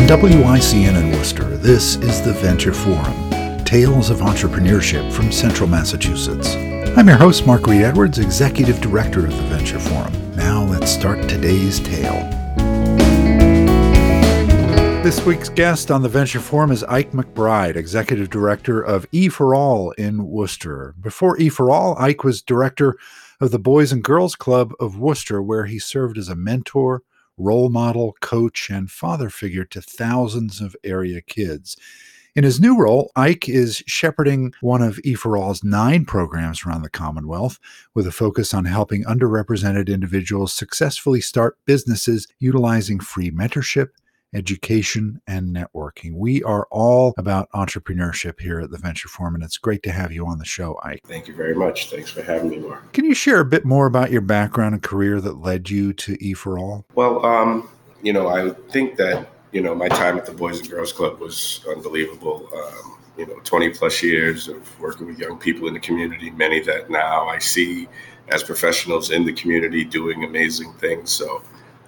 WICN in Worcester, this is the Venture Forum, Tales of Entrepreneurship from Central Massachusetts. I'm your host, Mark Reed Edwards, Executive Director of the Venture Forum. Now let's start today's tale. This week's guest on the Venture Forum is Ike McBride, Executive Director of E4All in Worcester. Before E4All, Ike was Director of the Boys and Girls Club of Worcester, where he served as a mentor, role model, coach, and father figure to thousands of area kids. In his new role, Ike is shepherding one of E4All's 9 programs around the Commonwealth, with a focus on helping underrepresented individuals successfully start businesses utilizing free mentorship, education, and networking. We are all about entrepreneurship here at the Venture Forum, and it's great to have you on the show, Ike. Thank you very much. Thanks for having me, Mark. Can you share a bit more about your background and career that led you to E4All? Well, I think that, my time at the Boys and Girls Club was unbelievable. 20 plus years of working with young people in the community, many that now I see as professionals in the community doing amazing things. So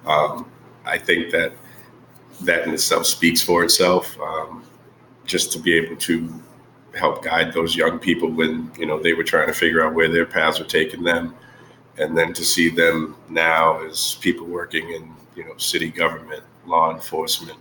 I think that in itself speaks for itself, just to be able to help guide those young people when, they were trying to figure out where their paths were taking them. And then to see them now as people working in, city government, law enforcement,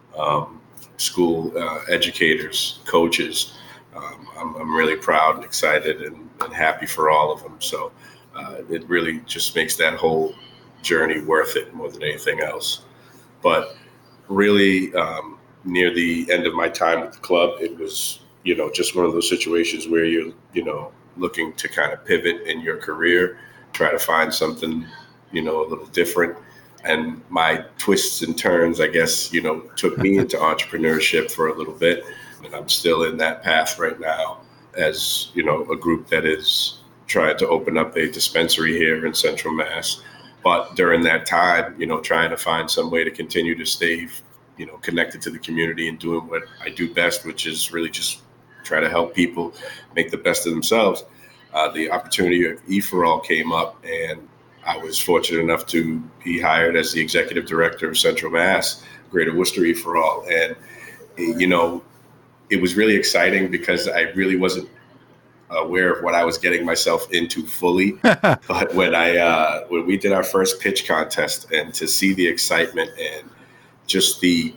school educators, coaches. I'm really proud and excited and happy for all of them. So it really just makes that whole journey worth it more than anything else. But really, near the end of my time with the club, it was, just one of those situations where you're, looking to kind of pivot in your career, try to find something, a little different. And my twists and turns, I guess, took me into entrepreneurship for a little bit. And I'm still in that path right now as, a group that is trying to open up a dispensary here in Central Mass. But during that time, trying to find some way to continue to stay, connected to the community and doing what I do best, which is really just try to help people make the best of themselves. The opportunity of E4All came up, and I was fortunate enough to be hired as the Executive Director of Central Mass, Greater Worcester E4All. And, it was really exciting because I really wasn't aware of what I was getting myself into fully. But when we did our first pitch contest, and to see the excitement and just the,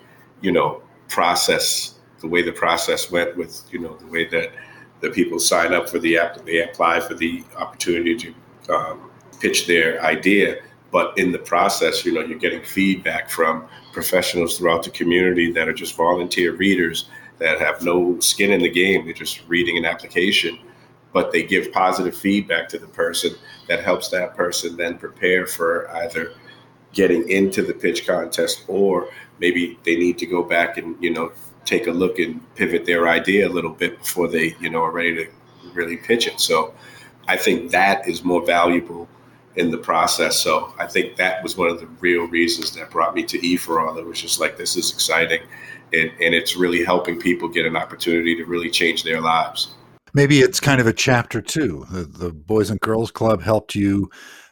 process, the way the process went with, the way that the people sign up for the app, they apply for the opportunity to pitch their idea. But in the process, you're getting feedback from professionals throughout the community that are just volunteer readers that have no skin in the game. They're just reading an application, but they give positive feedback to the person that helps that person then prepare for either getting into the pitch contest, or maybe they need to go back and, take a look and pivot their idea a little bit before they, are ready to really pitch it. So I think that is more valuable in the process. So I think that was one of the real reasons that brought me to E4All. It was just like, this is exciting. And it's really helping people get an opportunity to really change their lives. Maybe it's kind of a chapter 2. The Boys and Girls Club helped you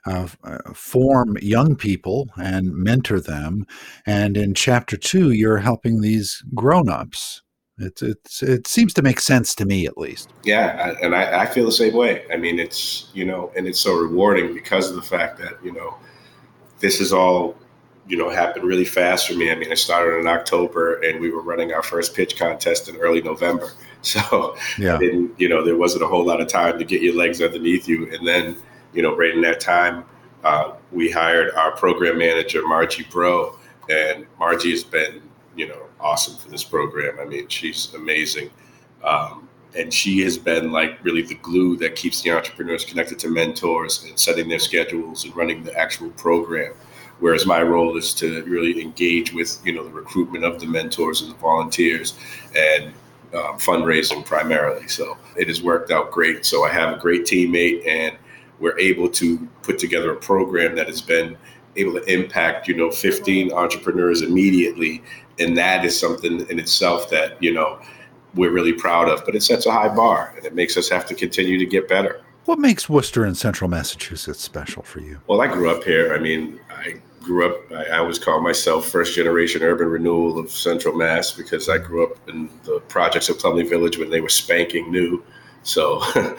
form young people and mentor them. And in chapter 2, you're helping these grown-ups. It seems to make sense to me, at least. Yeah, and I feel the same way. I mean, it's, and it's so rewarding because of the fact that, this is all, happened really fast for me. I mean, I started in October, and we were running our first pitch contest in early November. So, yeah. There wasn't a whole lot of time to get your legs underneath you. And then, right in that time, we hired our program manager, Margie Bro, and Margie has been, awesome for this program. I mean, she's amazing. And she has been like really the glue that keeps the entrepreneurs connected to mentors and setting their schedules and running the actual program. Whereas my role is to really engage with, the recruitment of the mentors and the volunteers and fundraising primarily. So it has worked out great. So I have a great teammate, and we're able to put together a program that has been able to impact, 15 entrepreneurs immediately. And that is something in itself that, we're really proud of. But it sets a high bar, and it makes us have to continue to get better. What makes Worcester and Central Massachusetts special for you? Well, I grew up here. I mean, I grew up, I always call myself first generation urban renewal of Central Mass because I grew up in the projects of Plumley Village when they were spanking new. So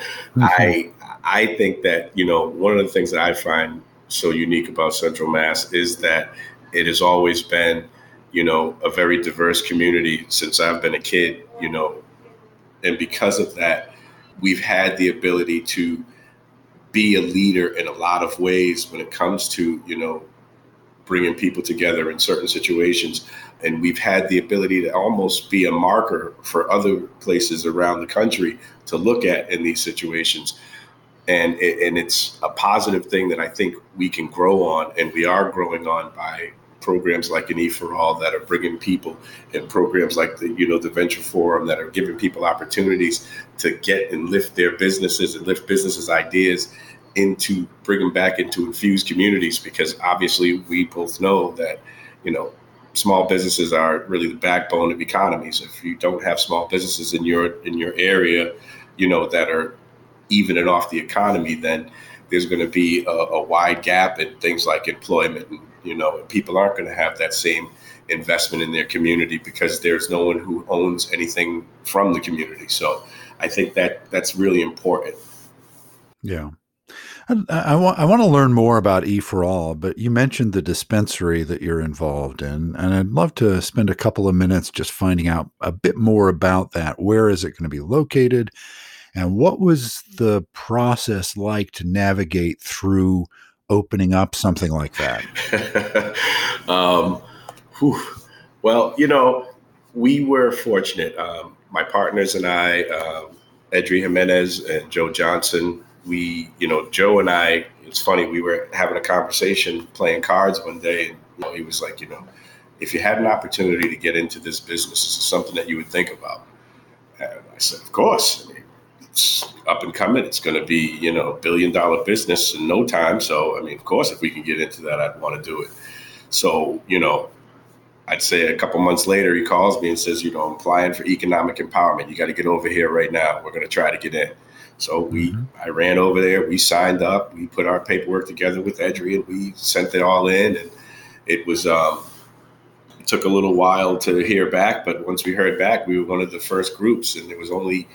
I think that, one of the things that I find so unique about Central Mass is that it has always been, a very diverse community since I've been a kid, and because of that, we've had the ability to be a leader in a lot of ways when it comes to, bringing people together in certain situations. And we've had the ability to almost be a marker for other places around the country to look at in these situations. And it's a positive thing that I think we can grow on, and we are growing on by programs like an E4All that are bringing people, and programs like the Venture Forum that are giving people opportunities to get and lift their businesses and lift businesses' ideas into bring them back into infused communities, because obviously we both know that, small businesses are really the backbone of economies. If you don't have small businesses in your area, that are evening off the economy, then there's going to be a wide gap in things like employment. And, people aren't going to have that same investment in their community because there's no one who owns anything from the community. So I think that that's really important. Yeah. I want to learn more about E4All, but you mentioned the dispensary that you're involved in, and I'd love to spend a couple of minutes just finding out a bit more about that. Where is it going to be located, and what was the process like to navigate through opening up something like that? Well, we were fortunate. My partners and I, Edry Jimenez and Joe Johnson, Joe and I, it's funny, we were having a conversation playing cards one day, and he was like, if you had an opportunity to get into this business, is it something that you would think about? And I said, of course. I mean, it's up and coming. It's going to be, $1 billion business in no time. So, of course, if we can get into that, I'd want to do it. So, I'd say a couple months later, he calls me and says, I'm applying for economic empowerment. You got to get over here right now. We're going to try to get in. So I ran over there, we signed up, we put our paperwork together with Edry, and we sent it all in. And it was, it took a little while to hear back, but once we heard back, we were one of the first groups, and it was only,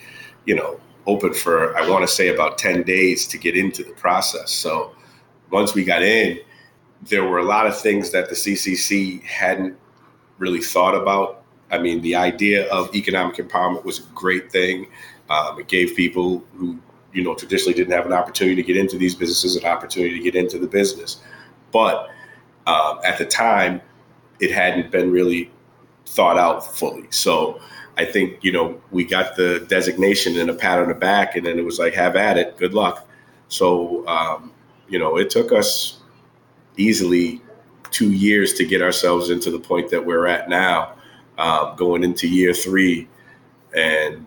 open for, I want to say, about 10 days to get into the process. So once we got in, there were a lot of things that the CCC hadn't really thought about. The idea of economic empowerment was a great thing. It gave people who, traditionally didn't have an opportunity to get into these businesses an opportunity to get into the business. But at the time, it hadn't been really thought out fully. So I think, we got the designation and a pat on the back, and then it was like, have at it. Good luck. So, it took us easily 2 years to get ourselves into the point that we're at now, going into year 3. And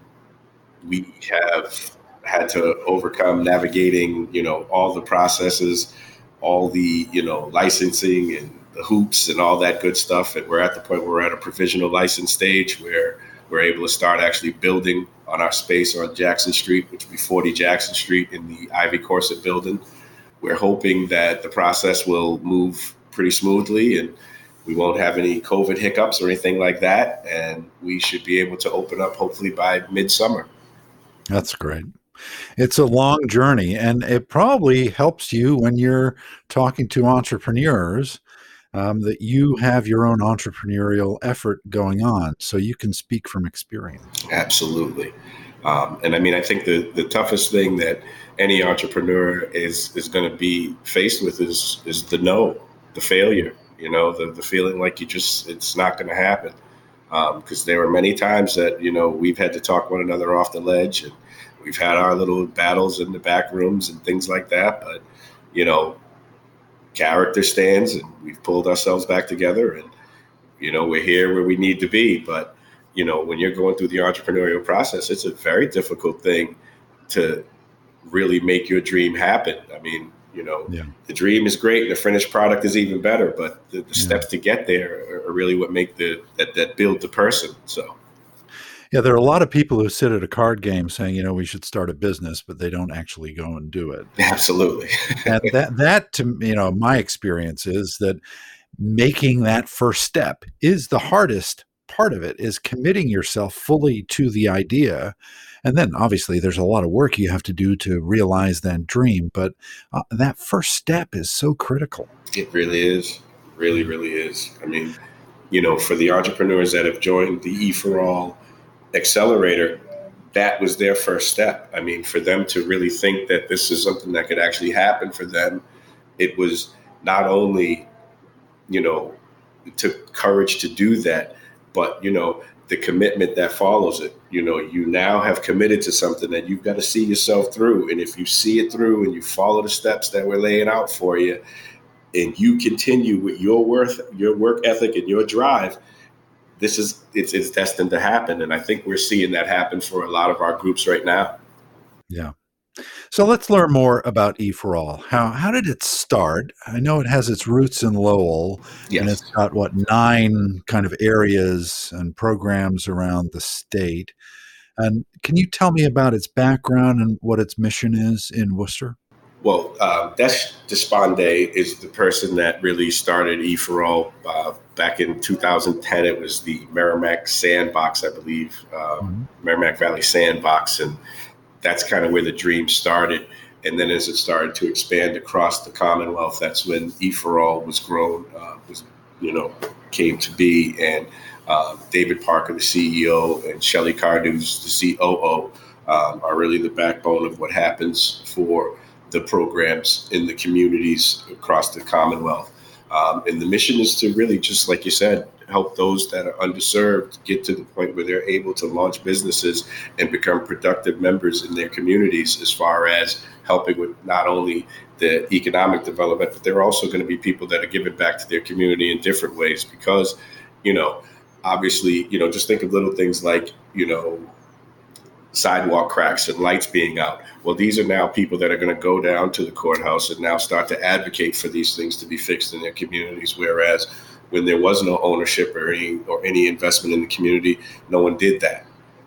we have had to overcome navigating, all the processes, all the, licensing and the hoops and all that good stuff. And we're at the point where we're at a provisional license stage where we're able to start actually building on our space on Jackson Street, which will be 40 Jackson Street in the Ivy Corset building. We're hoping that the process will move pretty smoothly and we won't have any COVID hiccups or anything like that. And we should be able to open up hopefully by midsummer. That's great. It's a long journey, and it probably helps you when you're talking to entrepreneurs that you have your own entrepreneurial effort going on, so you can speak from experience. Absolutely. And I think the toughest thing that any entrepreneur is going to be faced with is the no, the failure, the feeling like it's not going to happen. Because there were many times that, we've had to talk one another off the ledge, and we've had our little battles in the back rooms and things like that. But, character stands, and we've pulled ourselves back together, and, we're here where we need to be. But, when you're going through the entrepreneurial process, it's a very difficult thing to really make your dream happen. The dream is great and the finished product is even better, but the steps to get there are really what make that build the person. So, Yeah, there are a lot of people who sit at a card game saying, we should start a business, but they don't actually go and do it. Absolutely. And that to my experience is that making that first step is the hardest part of it, is committing yourself fully to the idea. And then obviously there's a lot of work you have to do to realize that dream, but that first step is so critical. It really is. Really, really is. I mean, for the entrepreneurs that have joined the E for All Accelerator, that was their first step. I mean, for them to really think that this is something that could actually happen for them, it was not only, it took courage to do that, but, the commitment that follows it. You now have committed to something that you've got to see yourself through. And if you see it through and you follow the steps that we're laying out for you, and you continue with your work ethic and your drive, it's destined to happen. And I think we're seeing that happen for a lot of our groups right now. Yeah. So let's learn more about E for All. How did it start? I know it has its roots in Lowell, Yes. And it's got 9 kind of areas and programs around the state. And can you tell me about its background and what its mission is in Worcester? Well, Desh Deshpande is the person that really started E for All back in 2010. It was the Merrimack Sandbox, I believe, Merrimack Valley Sandbox. And that's kind of where the dream started. And then as it started to expand across the Commonwealth, that's when E for All was grown, came to be. And David Parker, the CEO, and Shelley Cardews, the COO, are really the backbone of what happens for the programs in the communities across the Commonwealth. And the mission is to really, just like you said, help those that are underserved get to the point where they're able to launch businesses and become productive members in their communities, as far as helping with not only the economic development, but they're also going to be people that are giving back to their community in different ways. Because, obviously, just think of little things like, sidewalk cracks and lights being out. Well, these are now people that are going to go down to the courthouse and now start to advocate for these things to be fixed in their communities. Whereas when there was no ownership or any investment in the community, no one did that.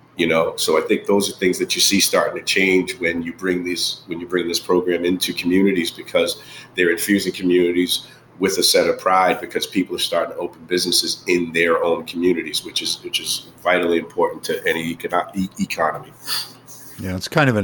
So I think those are things that you see starting to change when you bring this program into communities, because they're infusing communities with a set of pride, because people are starting to open businesses in their own communities, which is vitally important to any economy. Yeah, it's kind of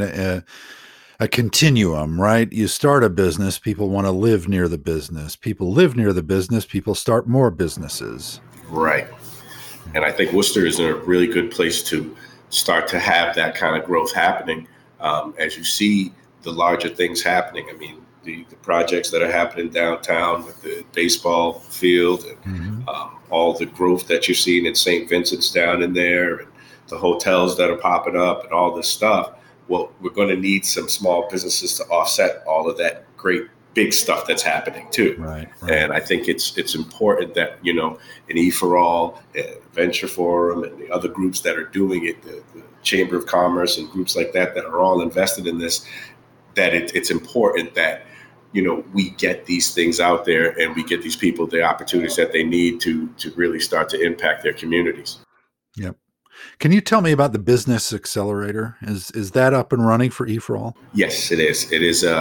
a continuum, right? You start a business, people want to live near the business. People live near the business, people start more businesses. Right. And I think Worcester is in a really good place to start to have that kind of growth happening. As you see the larger things happening, I mean, the projects that are happening downtown with the baseball field and all the growth that you're seeing in St. Vincent's down in there, and the hotels that are popping up and all this stuff. Well, we're going to need some small businesses to offset all of that great big stuff that's happening too. Right. And I think it's important that, an E for All, Venture Forum, and the other groups that are doing it, the Chamber of Commerce and groups like that are all invested in this, that it's important that, we get these things out there and we get these people the opportunities that they need to really start to impact their communities. Yep. Can you tell me about the Business Accelerator? Is that up and running for E for All? Yes, it is. It is.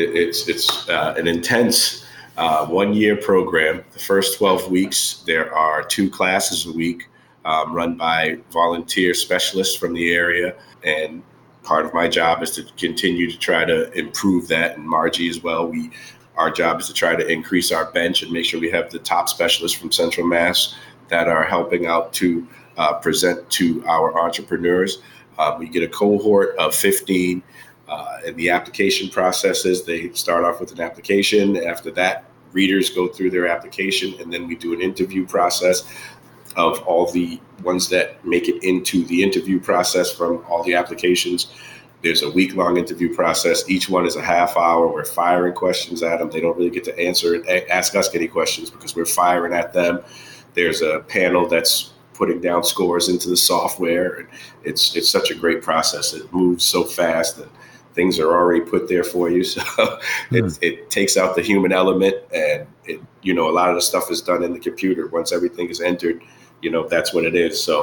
It's an intense 1-year program. The first 12 weeks, there are 2 classes a week run by volunteer specialists from the area, and part of my job is to continue to try to improve that, and Margie as well. Our job is to try to increase our bench and make sure we have the top specialists from Central Mass that are helping out to present to our entrepreneurs. We get a cohort of 15, and the application processes, they start off with an application. After that, readers go through their application, and then we do an interview process of all the ones that make it into the interview process from all the applications. There's a week-long interview process. Each one is a half hour. We're firing questions at them. They don't really get to ask us any questions because we're firing at them. There's a panel that's putting down scores into the software. And it's such a great process. It moves so fast and things are already put there for you. So it takes out the human element, and a lot of the stuff is done in the computer. Once everything is entered, that's what it is. So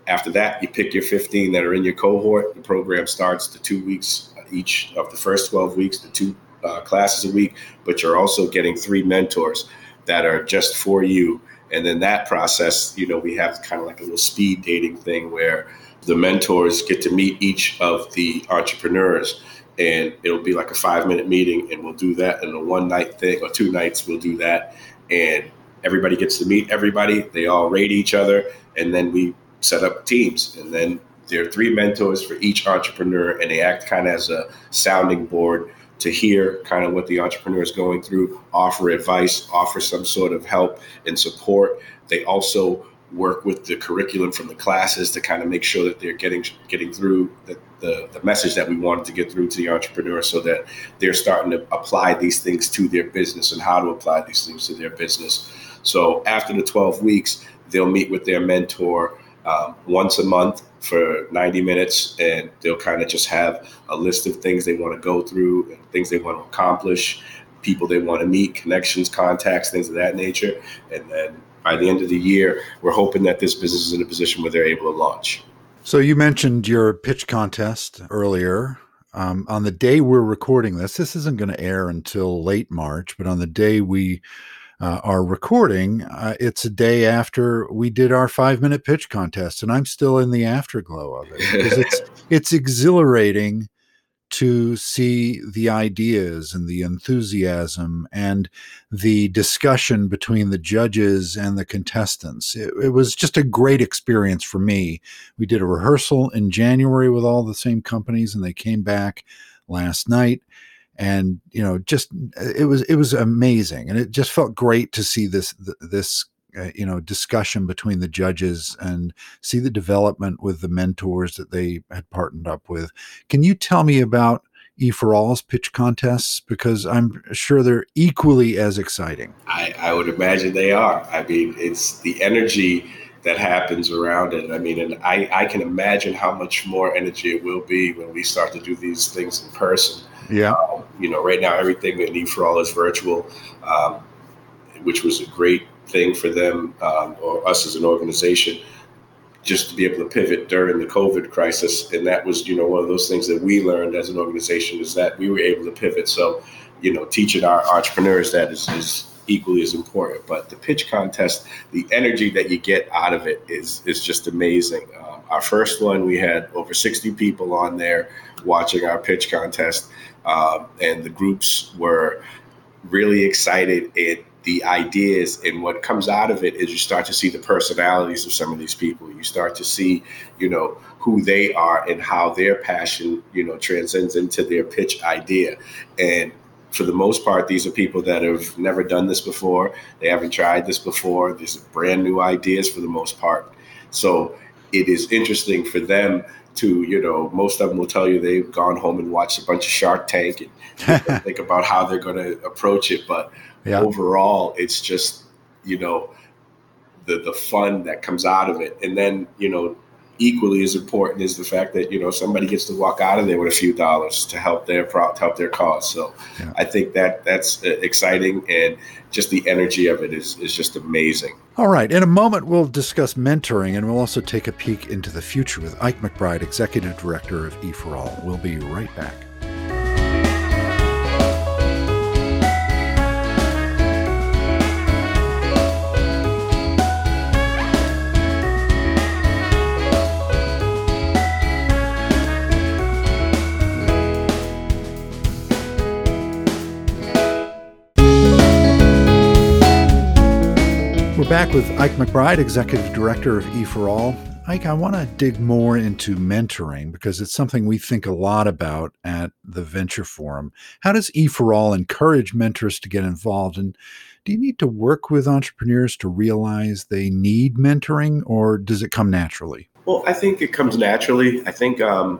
After that, you pick your 15 that are in your cohort. The program starts the 2 weeks each of the first 12 weeks, the two classes a week, but you're also getting 3 mentors that are just for you. And then that process, we have kind of like a little speed dating thing where the mentors get to meet each of the entrepreneurs, and it'll be like a 5-minute meeting, and we'll do that in a 1-night thing, or 2 nights we'll do that. And everybody gets to meet everybody. They all rate each other, and then we set up teams. And then there are 3 mentors for each entrepreneur, and they act kind of as a sounding board to hear kind of what the entrepreneur is going through, offer advice, offer some sort of help and support. They also work with the curriculum from the classes to kind of make sure that they're getting through the message that we wanted to get through to the entrepreneur, so that they're starting to apply these things to their business and how to apply these things to their business. So after the 12 weeks, they'll meet with their mentor once a month for 90 minutes, and they'll kind of just have a list of things they want to go through, and things they want to accomplish, people they want to meet, connections, contacts, things of that nature. And then by the end of the year, we're hoping that this business is in a position where they're able to launch. So you mentioned your pitch contest earlier. On the day we're recording this isn't going to air until late March, but on the day we are recording, it's a day after we did our 5-minute pitch contest, and I'm still in the afterglow of it, because it's exhilarating to see the ideas and the enthusiasm and the discussion between the judges and the contestants. It was just a great experience for me. We did a rehearsal in January with all the same companies, and they came back last night. And, it was amazing. And it just felt great to see this discussion between the judges and see the development with the mentors that they had partnered up with. Can you tell me about E4All's pitch contests? Because I'm sure they're equally as exciting. I would imagine they are. I mean, it's the energy that happens around it. I mean, and I can imagine how much more energy it will be when we start to do these things in person. Yeah. Right now, everything at E4All is virtual, which was a great thing for them, or us as an organization, just to be able to pivot during the COVID crisis. And that was, one of those things that we learned as an organization, is that we were able to pivot. So, teaching our entrepreneurs that is equally as important. But the pitch contest, the energy that you get out of it is just amazing. Our first one, we had over 60 people on there watching our pitch contest, and the groups were really excited at the ideas. And what comes out of it is you start to see the personalities of some of these people. You start to see, who they are and how their passion, transcends into their pitch idea. And for the most part, these are people that have never done this before. They haven't tried this before. These are brand new ideas for the most part. So it is interesting for them to, most of them will tell you they've gone home and watched a bunch of Shark Tank and think about how they're going to approach it. But overall, it's just, the fun that comes out of it. And then, equally as important is the fact that, somebody gets to walk out of there with a few dollars to help their cause. So I think that's exciting, and just the energy of it is just amazing. All right. In a moment, we'll discuss mentoring, and we'll also take a peek into the future with Ike McBride, Executive Director of E4All. We'll be right back. We're back with Ike McBride, Executive Director of E4All. Ike, I want to dig more into mentoring, because it's something we think a lot about at the Venture Forum. How does E4All encourage mentors to get involved? And do you need to work with entrepreneurs to realize they need mentoring, or does it come naturally? Well, I think it comes naturally. I think one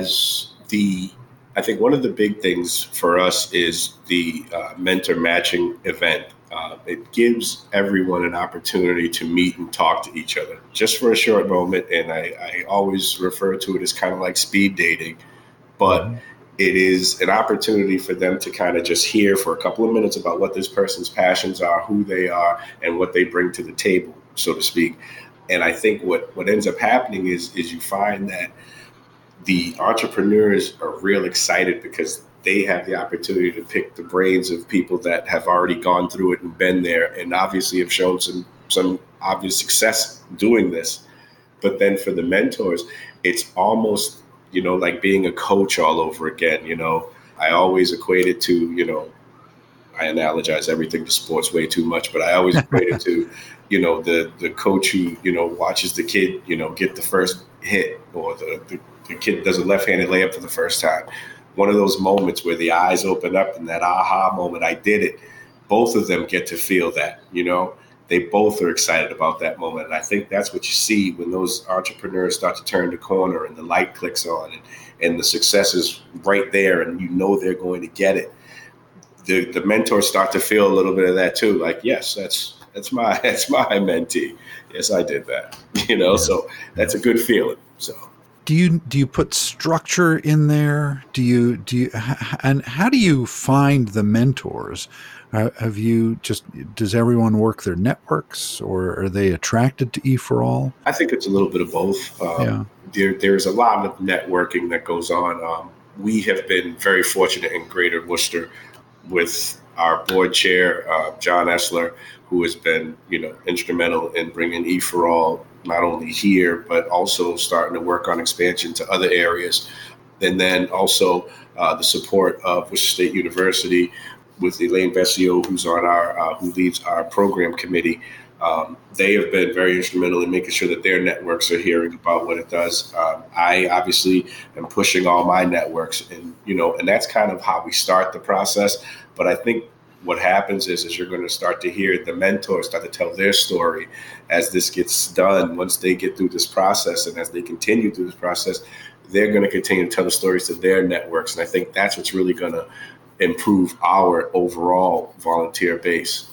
of the big things for us is the mentor matching event. It gives everyone an opportunity to meet and talk to each other just for a short moment. And I always refer to it as kind of like speed dating, but it is an opportunity for them to kind of just hear for a couple of minutes about what this person's passions are, who they are, and what they bring to the table, so to speak. And I think what ends up happening is you find that the entrepreneurs are real excited because they have the opportunity to pick the brains of people that have already gone through it and been there, and obviously have shown some obvious success doing this. But then for the mentors, it's almost, like being a coach all over again. I always equate it to, I analogize everything to sports way too much, but I always equate it to, the coach who, watches the kid, get the first hit, or the kid does a left-handed layup for the first time. One of those moments where the eyes open up and that aha moment, I did it. Both of them get to feel that, they both are excited about that moment. And I think that's what you see when those entrepreneurs start to turn the corner and the light clicks on, and the success is right there and they're going to get it. The mentors start to feel a little bit of that too. Like, yes, that's my mentee. Yes, I did that. So that's a good feeling. So do you put structure in there? And how do you find the mentors? Does everyone work their networks, or are they attracted to E4All? I think it's a little bit of both. There's a lot of networking that goes on. We have been very fortunate in Greater Worcester with our board chair, John Essler, who has been, instrumental in bringing E4All not only here, but also starting to work on expansion to other areas. And then also the support of Worcester State University with Elaine Vesio, who's on who leads our program committee. They have been very instrumental in making sure that their networks are hearing about what it does. I obviously am pushing all my networks, and that's kind of how we start the process. But I think what happens is you're going to start to hear the mentors start to tell their story as this gets done. Once they get through this process, and as they continue through this process, they're going to continue to tell the stories to their networks. And I think that's what's really going to improve our overall volunteer base.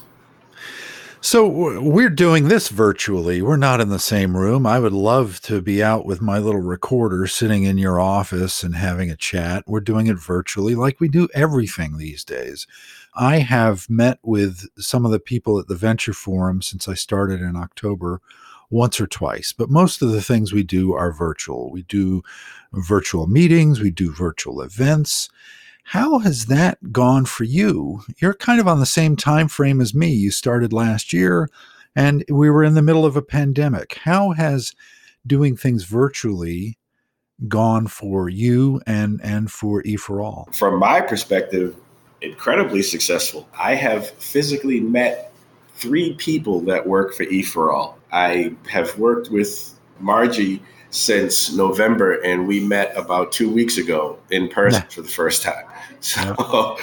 So we're doing this virtually. We're not in the same room. I would love to be out with my little recorder sitting in your office and having a chat. We're doing it virtually like we do everything these days. I have met with some of the people at the Venture Forum since I started in October once or twice, but most of the things we do are virtual. We do virtual meetings, we do virtual events. How has that gone for you? You're kind of on the same time frame as me. You started last year, and we were in the middle of a pandemic. How has doing things virtually gone for you and for E4All? From my perspective, incredibly successful. I have physically met 3 people that work for E4All. I have worked with Margie since November, and we met about 2 weeks ago in person for the first time. So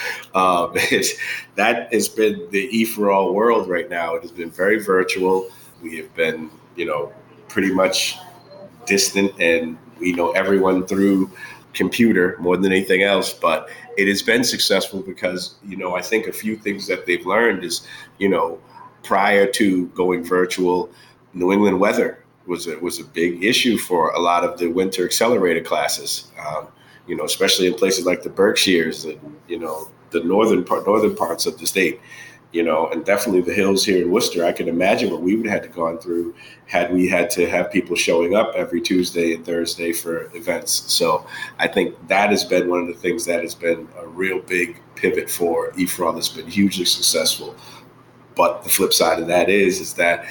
that has been the E4All world right now. It has been very virtual. We have been, pretty much distant, and we know everyone through computer more than anything else. But it has been successful because, I think a few things that they've learned is, prior to going virtual, New England weather was a big issue for a lot of the winter accelerator classes, especially in places like the Berkshires and, the northern parts of the state, and definitely the hills here in Worcester. I can imagine what we would have had to gone through had we had to have people showing up every Tuesday and Thursday for events. So I think that has been one of the things that has been a real big pivot for E4All that's been hugely successful. But the flip side of that is that,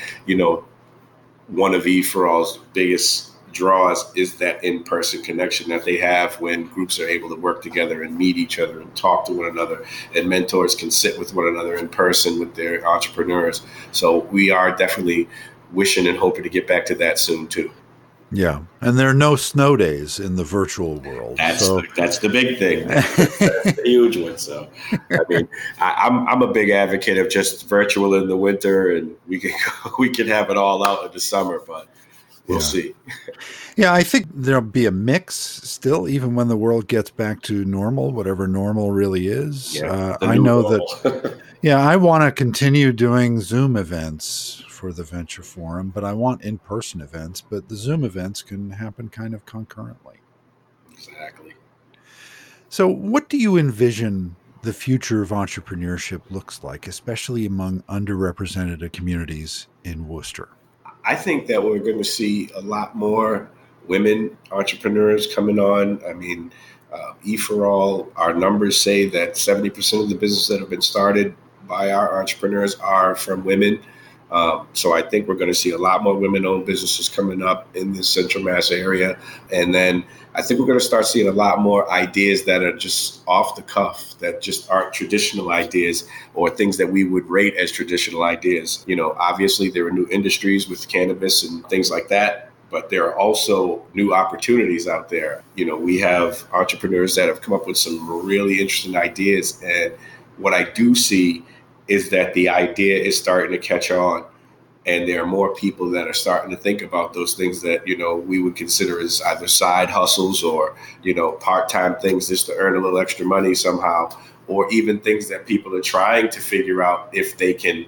one of E4All's biggest draws is that in-person connection that they have when groups are able to work together and meet each other and talk to one another, and mentors can sit with one another in person with their entrepreneurs. So we are definitely wishing and hoping to get back to that soon too. Yeah, and there are no snow days in the virtual world. That's the big thing. That's the huge one. So, I mean, I'm a big advocate of just virtual in the winter, and we can have it all out in the summer, but we'll see. Yeah, I think there'll be a mix still, even when the world gets back to normal, whatever normal really is. Yeah, I know that. Yeah, I want to continue doing Zoom events for the Venture Forum, but I want in-person events, but the Zoom events can happen kind of concurrently. Exactly. So what do you envision the future of entrepreneurship looks like, especially among underrepresented communities in Worcester? I think that we're going to see a lot more women entrepreneurs coming on. I mean, E4All, our numbers say that 70% of the businesses that have been started by our entrepreneurs are from women. So I think we're going to see a lot more women-owned businesses coming up in the Central Mass area. And then I think we're going to start seeing a lot more ideas that are just off the cuff, that just aren't traditional ideas or things that we would rate as traditional ideas. You know, obviously there are new industries with cannabis and things like that, but there are also new opportunities out there. You know, we have entrepreneurs that have come up with some really interesting ideas. And what I do see is that the idea is starting to catch on. And there are more people that are starting to think about those things that, you know, we would consider as either side hustles or, you know, part-time things just to earn a little extra money somehow, or even things that people are trying to figure out if they can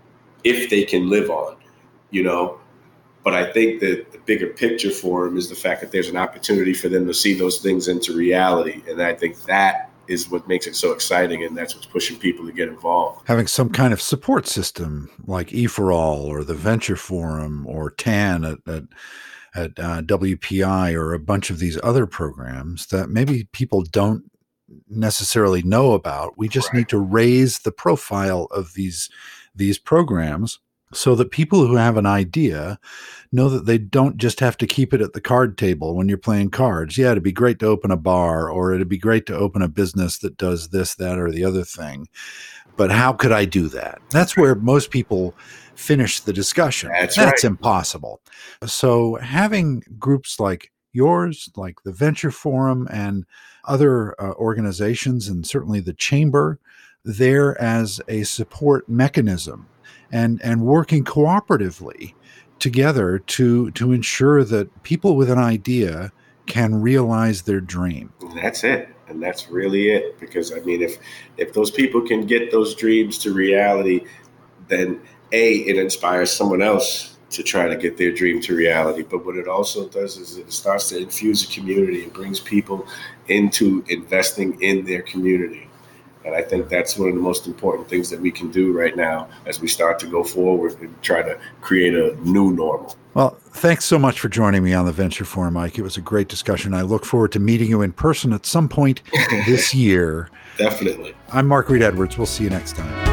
live on, you know. But I think that the bigger picture for them is the fact that there's an opportunity for them to see those things into reality. And I think that is what makes it so exciting, and that's what's pushing people to get involved. Having some kind of support system like E4All or the Venture Forum or TAN at WPI or a bunch of these other programs that maybe people don't necessarily know about. We just need to raise the profile of these programs so that people who have an idea know that they don't just have to keep it at the card table when you're playing cards. Yeah, it'd be great to open a bar, or it'd be great to open a business that does this, that, or the other thing. But how could I do that? That's where most people finish the discussion. That's impossible. So having groups like yours, like the Venture Forum and other organizations, and certainly the Chamber, there as a support mechanism, and working cooperatively together to ensure that people with an idea can realize their dream. And that's it. And that's really it. Because, I mean, if those people can get those dreams to reality, then it inspires someone else to try to get their dream to reality. But what it also does is it starts to infuse a community and brings people into investing in their community. And I think that's one of the most important things that we can do right now as we start to go forward and try to create a new normal. Well, thanks so much for joining me on the Venture Forum, Mike. It was a great discussion. I look forward to meeting you in person at some point this year. Definitely. I'm Mark Reed Edwards. We'll see you next time.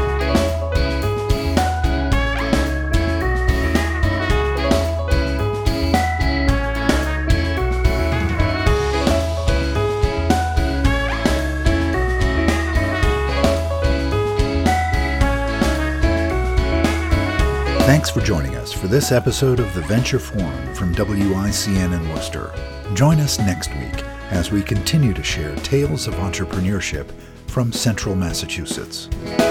Thanks for joining us for this episode of the Venture Forum from WICN in Worcester. Join us next week as we continue to share tales of entrepreneurship from Central Massachusetts.